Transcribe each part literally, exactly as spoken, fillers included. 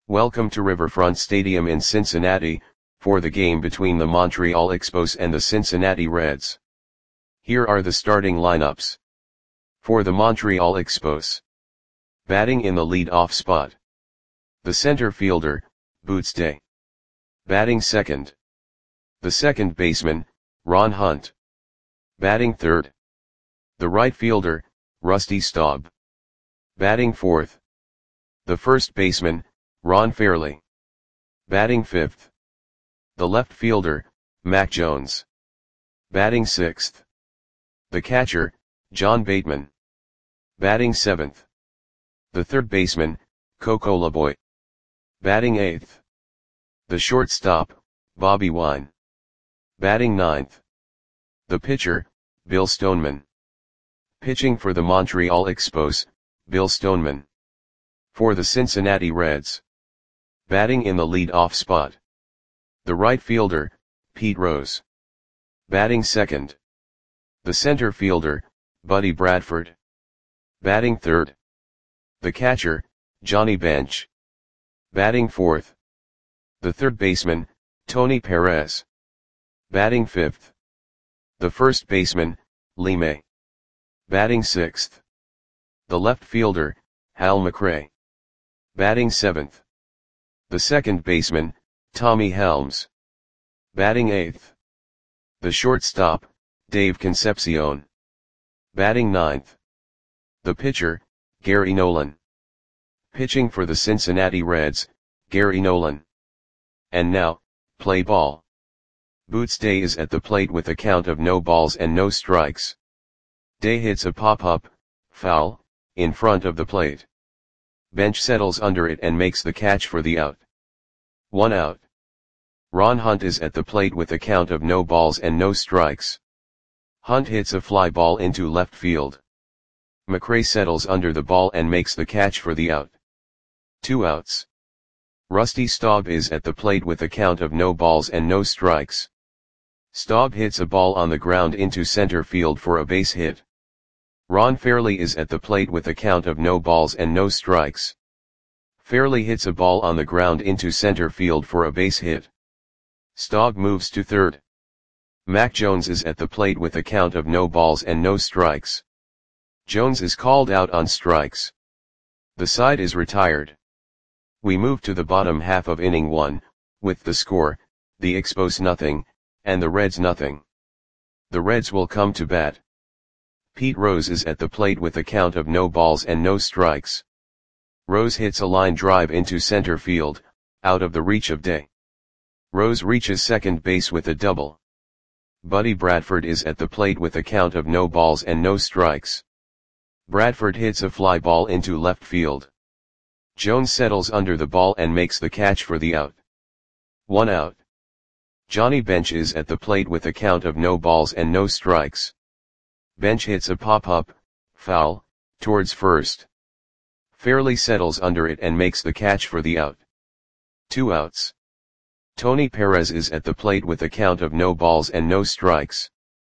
Welcome to Riverfront Stadium in Cincinnati, for the game between the Montreal Expos and the Cincinnati Reds. Here are the starting lineups. For the Montreal Expos. Batting in the lead-off spot. The center fielder, Boots Day. Batting second. The second baseman, Ron Hunt. Batting third. The right fielder, Rusty Staub. Batting fourth. The first baseman, Ron Fairly. Batting fifth. The left fielder, Mac Jones. Batting sixth. The catcher, John Bateman. Batting seventh. The third baseman, Coco LeBoy. Batting eighth. The shortstop, Bobby Wine. Batting ninth. The pitcher, Bill Stoneman. Pitching for the Montreal Expos, Bill Stoneman. For the Cincinnati Reds. Batting in the lead-off spot. The right fielder, Pete Rose. Batting second. The center fielder, Buddy Bradford. Batting third. The catcher, Johnny Bench. Batting fourth. The third baseman, Tony Perez. Batting fifth. The first baseman, Lee May. Batting sixth. The left fielder, Hal McRae. Batting seventh. The second baseman, Tommy Helms. Batting eighth. The shortstop, Dave Concepcion. Batting ninth. The pitcher, Gary Nolan. Pitching for the Cincinnati Reds, Gary Nolan. And now, play ball. Boots Day is at the plate with a count of no balls and no strikes. Day hits a pop-up, foul, in front of the plate. Bench settles under it and makes the catch for the out. One out. Ron Hunt is at the plate with a count of no balls and no strikes. Hunt hits a fly ball into left field. McRae settles under the ball and makes the catch for the out. Two outs. Rusty Staub is at the plate with a count of no balls and no strikes. Staub hits a ball on the ground into center field for a base hit. Ron Fairly is at the plate with a count of no balls and no strikes. Fairly hits a ball on the ground into center field for a base hit. Staub moves to third. Mac Jones is at the plate with a count of no balls and no strikes. Jones is called out on strikes. The side is retired. We move to the bottom half of inning one, with the score, the Expos nothing, and the Reds nothing. The Reds will come to bat. Pete Rose is at the plate with a count of no balls and no strikes. Rose hits a line drive into center field, out of the reach of Day. Rose reaches second base with a double. Buddy Bradford is at the plate with a count of no balls and no strikes. Bradford hits a fly ball into left field. Jones settles under the ball and makes the catch for the out. One out. Johnny Bench is at the plate with a count of no balls and no strikes. Bench hits a pop-up, foul, towards first. Fairly settles under it and makes the catch for the out. Two outs. Tony Perez is at the plate with a count of no balls and no strikes.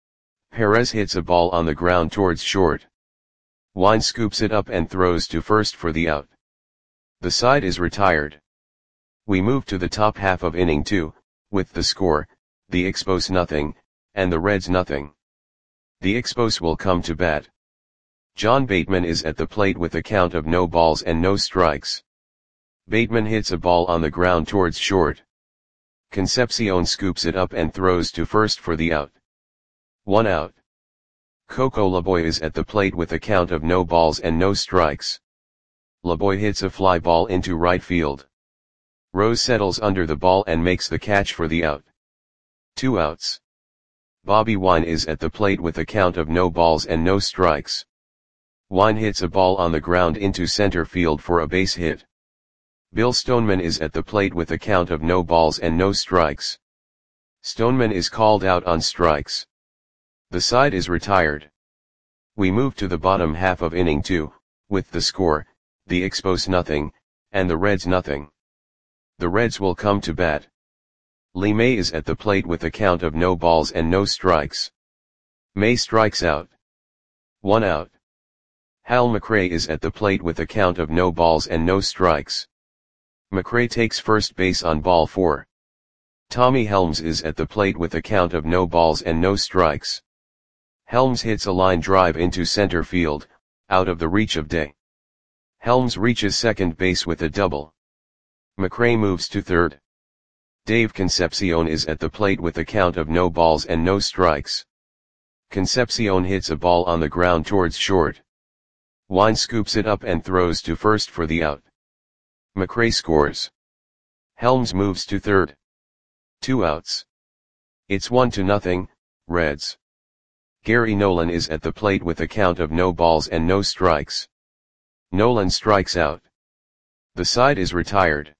Perez hits a ball on the ground towards short. Wine scoops it up and throws to first for the out. The side is retired. We move to the top half of inning two, with the score, the Expos nothing, and the Reds nothing. The Expos will come to bat. John Bateman is at the plate with a count of no balls and no strikes. Bateman hits a ball on the ground towards short. Concepcion scoops it up and throws to first for the out. One out. Coco LeBoy is at the plate with a count of no balls and no strikes. LeBoy hits a fly ball into right field. Rose settles under the ball and makes the catch for the out. Two outs. Bobby Wine is at the plate with a count of no balls and no strikes. Wine hits a ball on the ground into center field for a base hit. Bill Stoneman is at the plate with a count of no balls and no strikes. Stoneman is called out on strikes. The side is retired. We move to the bottom half of inning two, with the score, the Expos nothing, and the Reds nothing. The Reds will come to bat. Lee May is at the plate with a count of no balls and no strikes. May strikes out. One out. Hal McRae is at the plate with a count of no balls and no strikes. McRae takes first base on ball four. Tommy Helms is at the plate with a count of no balls and no strikes. Helms hits a line drive into center field, out of the reach of Day. Helms reaches second base with a double. McRae moves to third. Dave Concepcion is at the plate with a count of no balls and no strikes. Concepcion hits a ball on the ground towards short. Wine scoops it up and throws to first for the out. McRae scores. Helms moves to third. Two outs. It's one to nothing, Reds. Gary Nolan is at the plate with a count of no balls and no strikes. Nolan strikes out. The side is retired.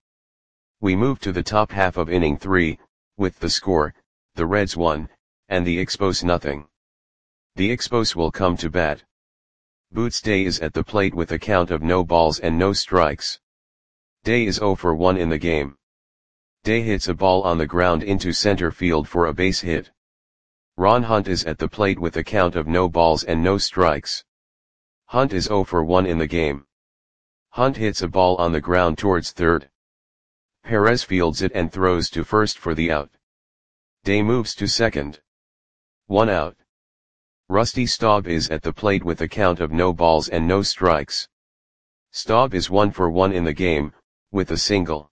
We move to the top half of inning three, with the score, the Reds one, and the Expos nothing. The Expos will come to bat. Boots Day is at the plate with a count of no balls and no strikes. Day is oh for one in the game. Day hits a ball on the ground into center field for a base hit. Ron Hunt is at the plate with a count of no balls and no strikes. Hunt is oh for one in the game. Hunt hits a ball on the ground towards third. Perez fields it and throws to first for the out. Day moves to second. One out. Rusty Staub is at the plate with a count of no balls and no strikes. Staub is one for one in the game, with a single.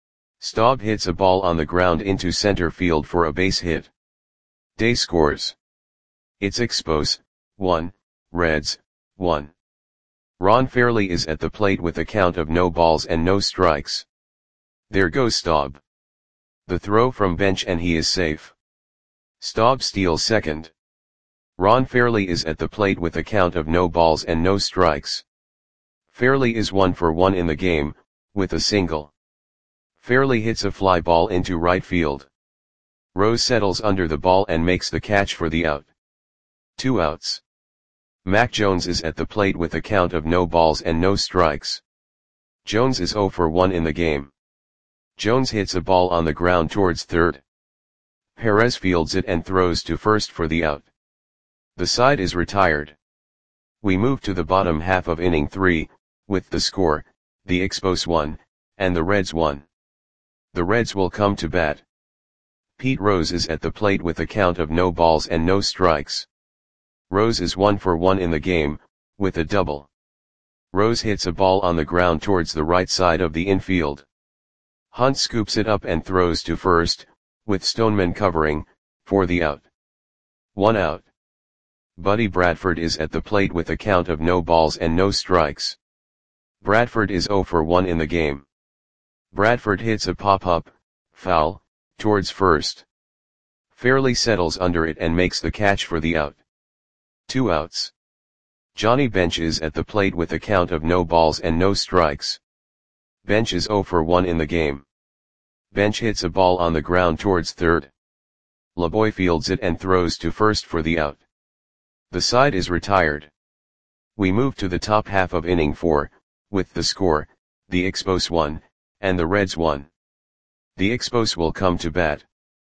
Staub hits a ball on the ground into center field for a base hit. Day scores. It's Expos, one, Reds, one. Ron Fairley is at the plate with a count of no balls and no strikes. There goes Staub. The throw from bench and he is safe. Staub steals second. Ron Fairley is at the plate with a count of no balls and no strikes. Fairley is one for one in the game, with a single. Fairley hits a fly ball into right field. Rose settles under the ball and makes the catch for the out. Two outs. Mac Jones is at the plate with a count of no balls and no strikes. Jones is oh for one in the game. Jones hits a ball on the ground towards third. Perez fields it and throws to first for the out. The side is retired. We move to the bottom half of inning three, with the score, the Expos one, and the Reds one. The Reds will come to bat. Pete Rose is at the plate with a count of no balls and no strikes. Rose is one for one in the game, with a double. Rose hits a ball on the ground towards the right side of the infield. Hunt scoops it up and throws to first, with Stoneman covering, for the out. One out. Buddy Bradford is at the plate with a count of no balls and no strikes. Bradford is oh for one in the game. Bradford hits a pop-up, foul, towards first. Fairley settles under it and makes the catch for the out. Two outs. Johnny Bench is at the plate with a count of no balls and no strikes. Bench is oh for one in the game. Bench hits a ball on the ground towards third. LeBoy fields it and throws to first for the out. The side is retired. We move to the top half of inning four, with the score, the Expos one, and the Reds one. The Expos will come to bat.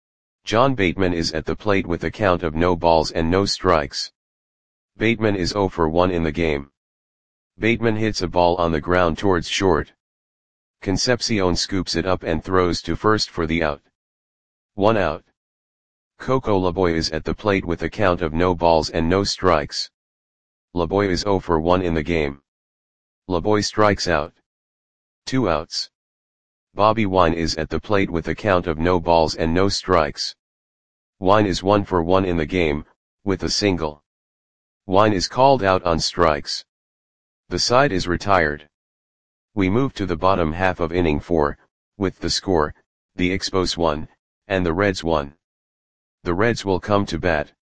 John Bateman is at the plate with a count of no balls and no strikes. Bateman is oh for one in the game. Bateman hits a ball on the ground towards short. Concepcion scoops it up and throws to first for the out. One out. Coco LeBoy is at the plate with a count of no balls and no strikes. LeBoy is oh for one in the game. LeBoy strikes out. Two outs. Bobby Wine is at the plate with a count of no balls and no strikes. Wine is one for one in the game, with a single. Wine is called out on strikes. The side is retired. We move to the bottom half of inning four, with the score, the Expos one, and the Reds one. The Reds will come to bat.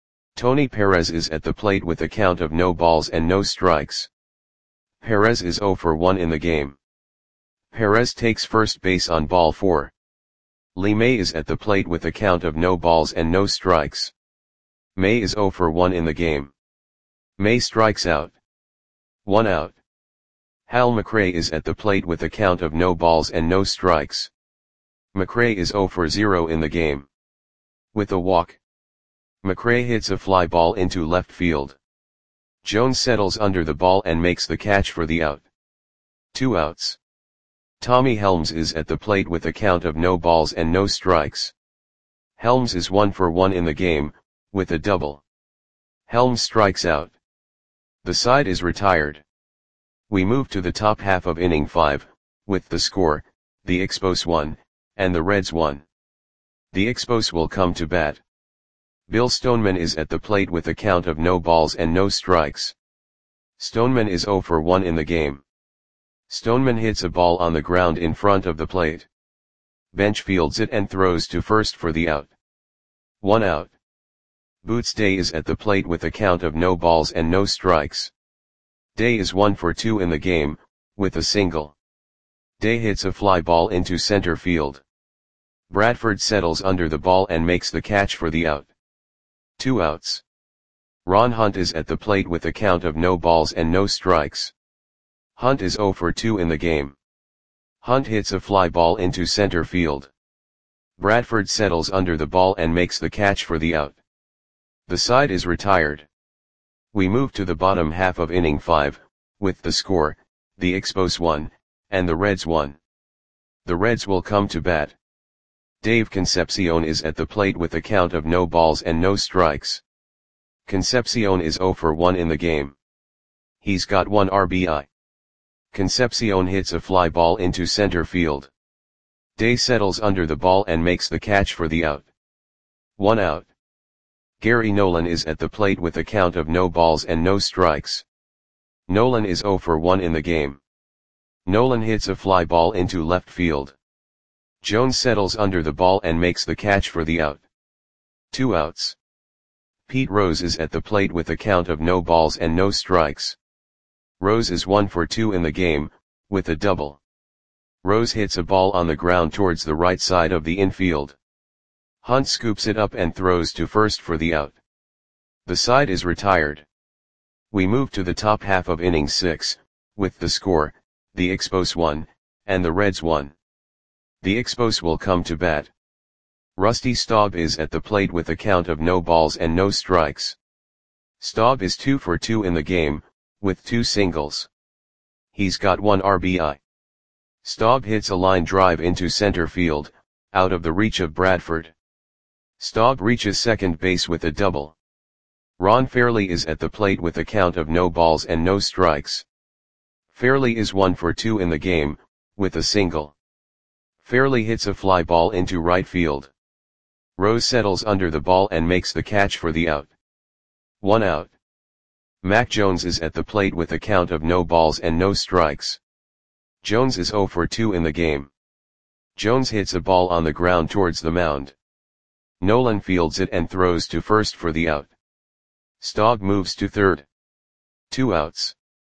Tony Perez is at the plate with a count of no balls and no strikes. Perez is oh for one in the game. Perez takes first base on ball four. Lee May is at the plate with a count of no balls and no strikes. May is oh for one in the game. May strikes out. One out. Hal McRae is at the plate with a count of no balls and no strikes. McRae is oh for zero in the game. With a walk. McRae hits a fly ball into left field. Jones settles under the ball and makes the catch for the out. Two outs. Tommy Helms is at the plate with a count of no balls and no strikes. Helms is one for one in the game, with a double. Helms strikes out. The side is retired. We move to the top half of inning five, with the score, the Expos one, and the Reds one. The Expos will come to bat. Bill Stoneman is at the plate with a count of no balls and no strikes. Stoneman is zero for one in the game. Stoneman hits a ball on the ground in front of the plate. Bench fields it and throws to first for the out. One out. Boots Day is at the plate with a count of no balls and no strikes. Day is one for two in the game, with a single. Day hits a fly ball into center field. Bradford settles under the ball and makes the catch for the out. Two outs. Ron Hunt is at the plate with a count of no balls and no strikes. Hunt is zero for two in the game. Hunt hits a fly ball into center field. Bradford settles under the ball and makes the catch for the out. The side is retired. We move to the bottom half of inning five, with the score, the Expos one, and the Reds one. The Reds will come to bat. Dave Concepcion is at the plate with a count of no balls and no strikes. Concepcion is zero for one in the game. He's got one R B I. Concepcion hits a fly ball into center field. Day settles under the ball and makes the catch for the out. One out. Gary Nolan is at the plate with a count of no balls and no strikes. Nolan is zero for one in the game. Nolan hits a fly ball into left field. Jones settles under the ball and makes the catch for the out. Two outs. Pete Rose is at the plate with a count of no balls and no strikes. Rose is one for two in the game, with a double. Rose hits a ball on the ground towards the right side of the infield. Hunt scoops it up and throws to first for the out. The side is retired. We move to the top half of inning six, with the score, the Expos one, and the Reds one. The Expos will come to bat. Rusty Staub is at the plate with a count of no balls and no strikes. Staub is two for two in the game, with two singles. He's got one R B I. Staub hits a line drive into center field, out of the reach of Bradford. Staub reaches second base with a double. Ron Fairley is at the plate with a count of no balls and no strikes. Fairley is one for two in the game, with a single. Fairley hits a fly ball into right field. Rose settles under the ball and makes the catch for the out. One out. Mac Jones is at the plate with a count of no balls and no strikes. Jones is zero for two in the game. Jones hits a ball on the ground towards the mound. Nolan fields it and throws to first for the out. Staub moves to third. Two outs.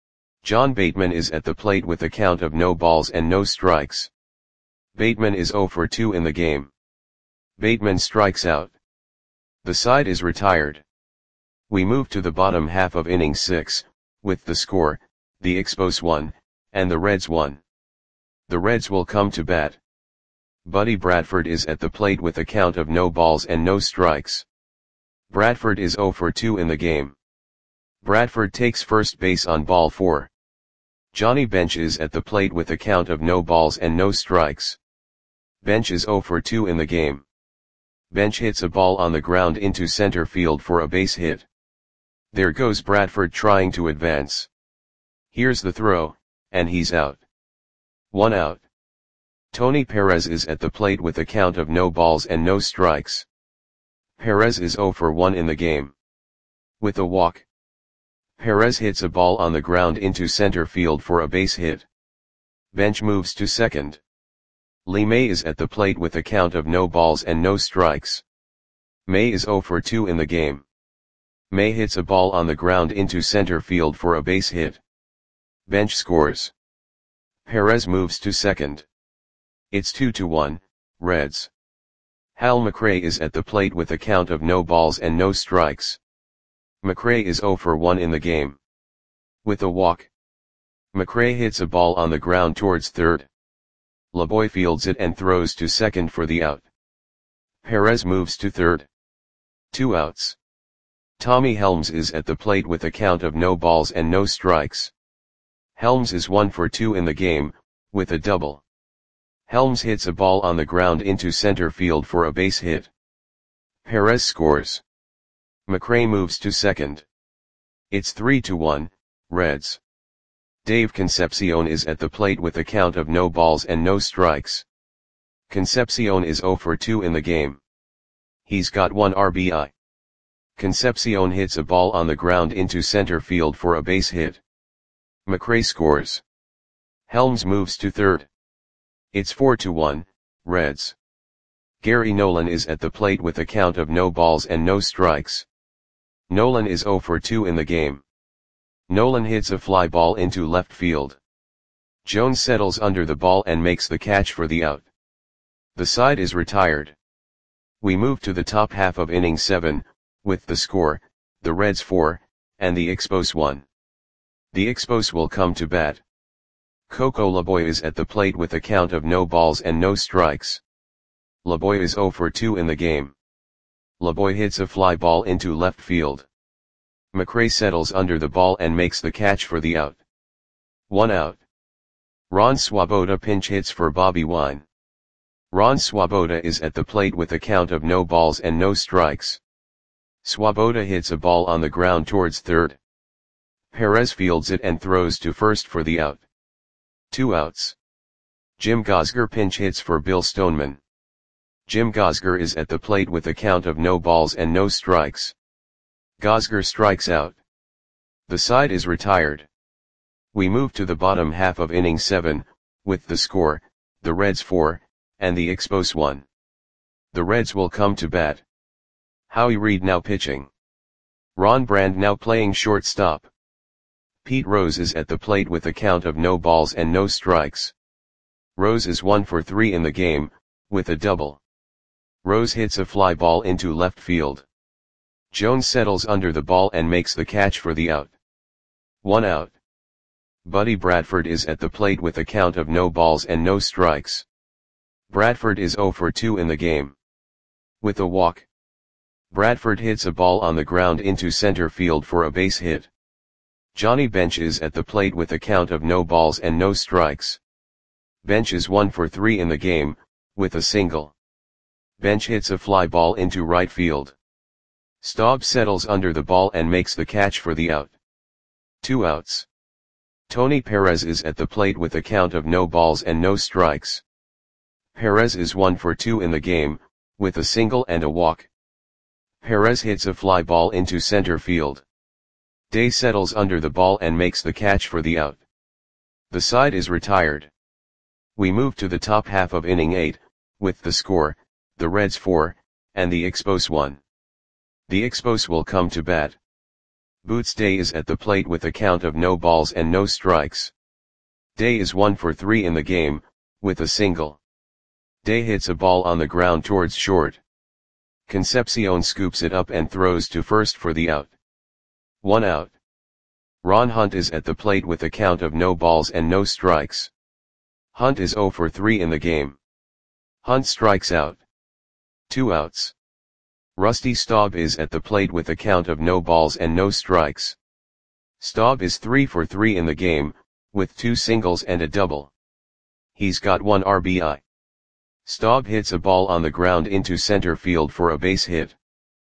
John Bateman is at the plate with a count of no balls and no strikes. Bateman is zero for two in the game. Bateman strikes out. The side is retired. We move to the bottom half of inning six, with the score, the Expos one, and the Reds one. The Reds will come to bat. Buddy Bradford is at the plate with a count of no balls and no strikes. Bradford is zero for two in the game. Bradford takes first base on ball four. Johnny Bench is at the plate with a count of no balls and no strikes. Bench is zero for two in the game. Bench hits a ball on the ground into center field for a base hit. There goes Bradford trying to advance. Here's the throw, and he's out. One out. Tony Perez is at the plate with a count of no balls and no strikes. Perez is zero for one in the game. With a walk. Perez hits a ball on the ground into center field for a base hit. Bench moves to second. Lee May is at the plate with a count of no balls and no strikes. May is zero for two in the game. May hits a ball on the ground into center field for a base hit. Bench scores. Perez moves to second. It's two to one, Reds. Hal McRae is at the plate with a count of no balls and no strikes. McRae is zero for one in the game. With a walk. McRae hits a ball on the ground towards third. LeBoy fields it and throws to second for the out. Perez moves to third. Two outs. Tommy Helms is at the plate with a count of no balls and no strikes. Helms is one for two in the game, with a double. Helms hits a ball on the ground into center field for a base hit. Perez scores. McRae moves to second. It's three to one, Reds. Dave Concepcion is at the plate with a count of no balls and no strikes. Concepcion is zero for two in the game. He's got one R B I. Concepcion hits a ball on the ground into center field for a base hit. McRae scores. Helms moves to third. It's four to one, Reds. Gary Nolan is at the plate with a count of no balls and no strikes. Nolan is zero for two in the game. Nolan hits a fly ball into left field. Jones settles under the ball and makes the catch for the out. The side is retired. We move to the top half of inning seven, with the score, the Reds four, and the Expos one. The Expos will come to bat. Coco Laboy is at the plate with a count of no balls and no strikes. Laboy is zero for two in the game. Laboy hits a fly ball into left field. McRae settles under the ball and makes the catch for the out. One out. Ron Swoboda pinch hits for Bobby Wine. Ron Swoboda is at the plate with a count of no balls and no strikes. Swoboda hits a ball on the ground towards third. Perez fields it and throws to first for the out. Two outs. Jim Gosger pinch hits for Bill Stoneman. Jim Gosger is at the plate with a count of no balls and no strikes. Gosger strikes out. The side is retired. We move to the bottom half of inning seven, with the score, the Reds four, and the Expos one. The Reds will come to bat. Howie Reed now pitching. Ron Brand now playing shortstop. Pete Rose is at the plate with a count of no balls and no strikes. Rose is one for three in the game, with a double. Rose hits a fly ball into left field. Jones settles under the ball and makes the catch for the out. One out. Buddy Bradford is at the plate with a count of no balls and no strikes. Bradford is zero for two in the game. With a walk. Bradford hits a ball on the ground into center field for a base hit. Johnny Bench is at the plate with a count of no balls and no strikes. Bench is one for three in the game, with a single. Bench hits a fly ball into right field. Staub settles under the ball and makes the catch for the out. Two outs. Tony Perez is at the plate with a count of no balls and no strikes. Perez is one for two in the game, with a single and a walk. Perez hits a fly ball into center field. Day settles under the ball and makes the catch for the out. The side is retired. We move to the top half of inning eight, with the score, the Reds four, and the Expos one. The Expos will come to bat. Boots Day is at the plate with a count of no balls and no strikes. Day is one for three in the game, with a single. Day hits a ball on the ground towards short. Concepcion scoops it up and throws to first for the out. One out. Ron Hunt is at the plate with a count of no balls and no strikes. Hunt is zero for three in the game. Hunt strikes out. Two outs. Rusty Staub is at the plate with a count of no balls and no strikes. Staub is three for three in the game, with two singles and a double. He's got one R B I. Staub hits a ball on the ground into center field for a base hit.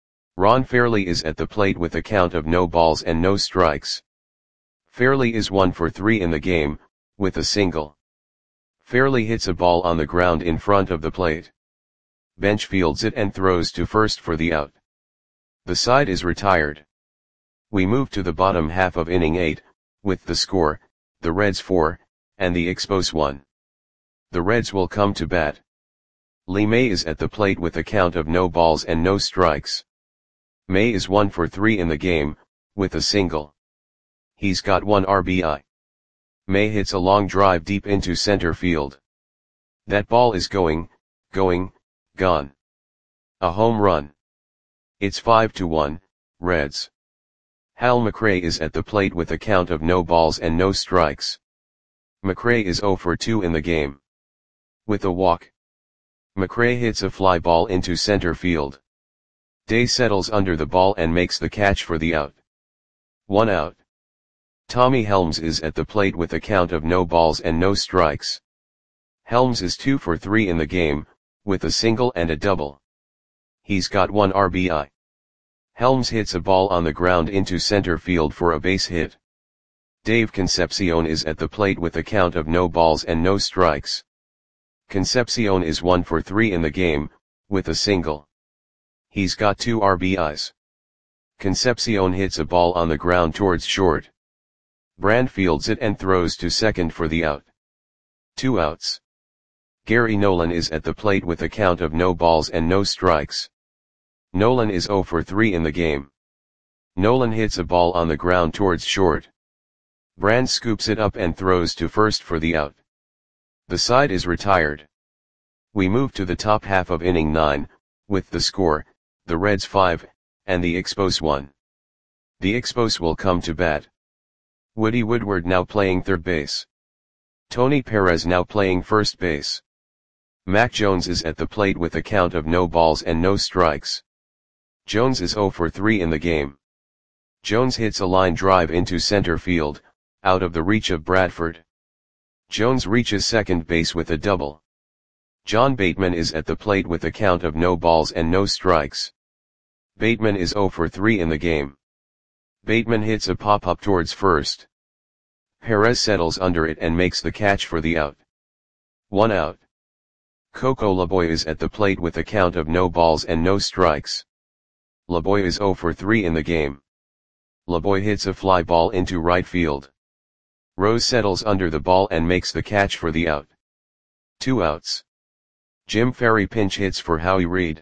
Ron Fairley is at the plate with a count of no balls and no strikes. Fairley is one for three in the game, with a single. Fairley hits a ball on the ground in front of the plate. Bench fields it and throws to first for the out. The side is retired. We move to the bottom half of inning eight, with the score, the Reds four, and the Expos one. The Reds will come to bat. Lee May is at the plate with a count of no balls and no strikes. May is one for three in the game, with a single. He's got one R B I. May hits a long drive deep into center field. That ball is going, going, gone. A home run. It's five to one, Reds. Hal McRae is at the plate with a count of no balls and no strikes. McRae is zero for two in the game. With a walk. McRae hits a fly ball into center field. Day settles under the ball and makes the catch for the out. One out. Tommy Helms is at the plate with a count of no balls and no strikes. Helms is two for three in the game, with a single and a double. He's got one R B I. Helms hits a ball on the ground into center field for a base hit. Dave Concepcion is at the plate with a count of no balls and no strikes. Concepcion is one for three in the game, with a single. He's got two R B Is. Concepcion hits a ball on the ground towards short. Brand fields it and throws to second for the out. Two outs. Gary Nolan is at the plate with a count of no balls and no strikes. Nolan is zero for three in the game. Nolan hits a ball on the ground towards short. Brand scoops it up and throws to first for the out. The side is retired. We move to the top half of inning nine, with the score, the Reds five, and the Expos one. The Expos will come to bat. Woody Woodward now playing third base. Tony Perez now playing first base. Mac Jones is at the plate with a count of no balls and no strikes. Jones is zero for three in the game. Jones hits a line drive into center field, out of the reach of Bradford. Jones reaches second base with a double. John Bateman is at the plate with a count of no balls and no strikes. Bateman is zero for three in the game. Bateman hits a pop-up towards first. Perez settles under it and makes the catch for the out. One out. Coco Laboy is at the plate with a count of no balls and no strikes. Laboy is zero for three in the game. Laboy hits a fly ball into right field. Rose settles under the ball and makes the catch for the out. Two outs. Jim Ferry pinch hits for Howie Reed.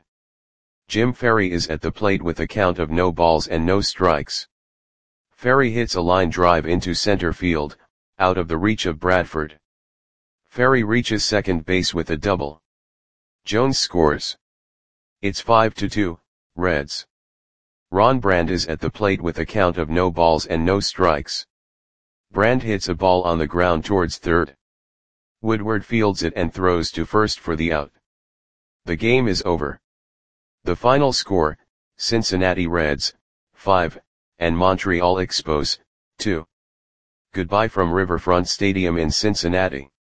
Jim Ferry is at the plate with a count of no balls and no strikes. Ferry hits a line drive into center field, out of the reach of Bradford. Ferry reaches second base with a double. Jones scores. It's five to two, Reds. Ron Brand is at the plate with a count of no balls and no strikes. Brand hits a ball on the ground towards third. Woodward fields it and throws to first for the out. The game is over. The final score, Cincinnati Reds, five, and Montreal Expos, two. Goodbye from Riverfront Stadium in Cincinnati.